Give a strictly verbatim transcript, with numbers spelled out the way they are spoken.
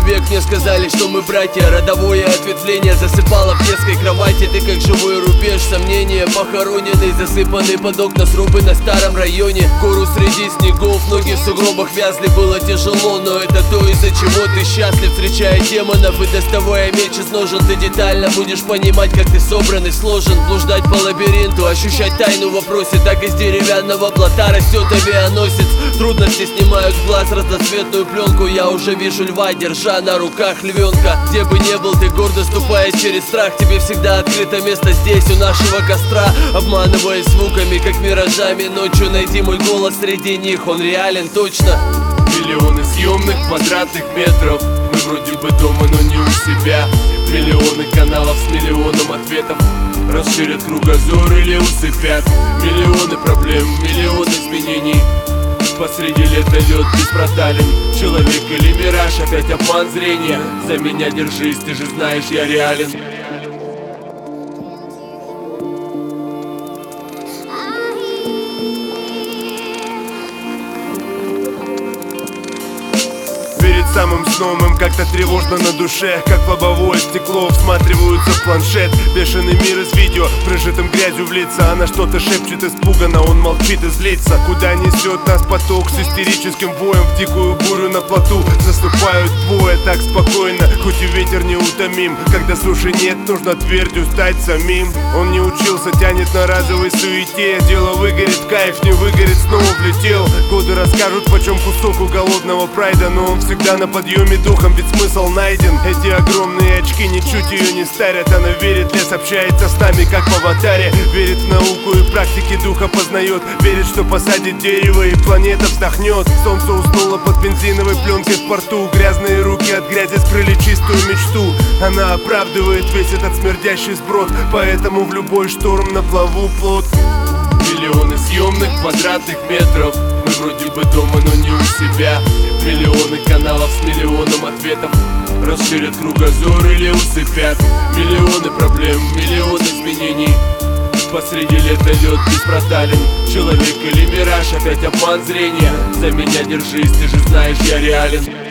век мне сказали, что мы братья. Родовое ответвление засыпало в детской кровати. Ты как живой рубеж, сомнения похороненный, засыпанный под окна срубы на старом районе. Гору среди снегов, ноги в сугробах вязли. Было тяжело, но это то, из-за чего ты счастлив. Встречая демонов и доставая меч из ножен, ты детально будешь понимать, как ты собран и сложен. Блуждать по лабиринту, ощущать тайну в вопросе. Так из деревянного плота растет авианосец. Трудности снимают с глаз разноцветную пленку. Я уже вижу льва, держа на руках львенка. Где бы ни был, ты гордо ступая через страх. Тебе всегда открыто место здесь, у нашего костра. Обманываясь звуками, как миражами. Ночью найди мой голос среди них, он реален точно. Миллионы съемных квадратных метров. Мы вроде бы дома, но не у себя. Миллионы каналов с миллионом ответов. Расширят кругозор или усыпят. Миллионы проблем, миллионы изменений. Посреди лета лед беспротален. Человек или мираж, опять обман зрения. За меня держись, ты же знаешь, я реален. Самым сном им как-то тревожно на душе. Как в лобовое стекло всматриваются в планшет. Бешеный мир из видео, прижитым грязью в лица. Она что-то шепчет испуганно, он молчит и злится. Куда несет нас поток с истерическим воем. В дикую бурю на плоту заступают двое так спокойно, хоть и ветер неутомим. Когда суши нет, нужно твердью стать самим. Он не учился, тянет на разовой суете. Дело выгорит, кайф не выгорит, снова влетел. Годы расскажут, почем кусок у голодного прайда. Но он всегда на подъеме духом, ведь смысл найден. Эти огромные очки ничуть ее не старят. Она верит, лес общается с нами, как в аватаре. Верит в науку и практики духа познает. Верит, что посадит дерево и планета вздохнет. Солнце уснуло под бензиновой пленкой в порту. Грязные руки от грязи скрыли чистую мечту. Она оправдывает весь этот смердящий сброд. Поэтому в любой шторм на плаву плот. Миллионы съемных квадратных метров. Мы вроде бы дома, но не у себя. Миллионы каналов с миллионом ответов. Расширят кругозор или усыпят. Миллионы проблем, миллионы изменений. Посреди лета лед беспротален. Человек или мираж, опять обман зрения. За меня держись, ты же знаешь, я реален.